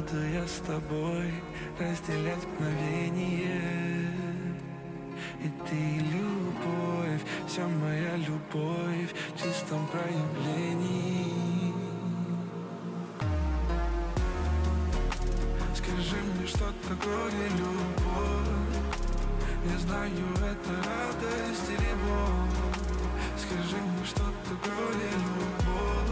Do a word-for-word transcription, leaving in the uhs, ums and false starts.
буду я с тобой разделять мгновение. И ты любовь, вся моя любовь в чистом проявлении. Скажи мне, что такое любовь. Не знаю, это радость или боль. Скажи мне, что такое любовь.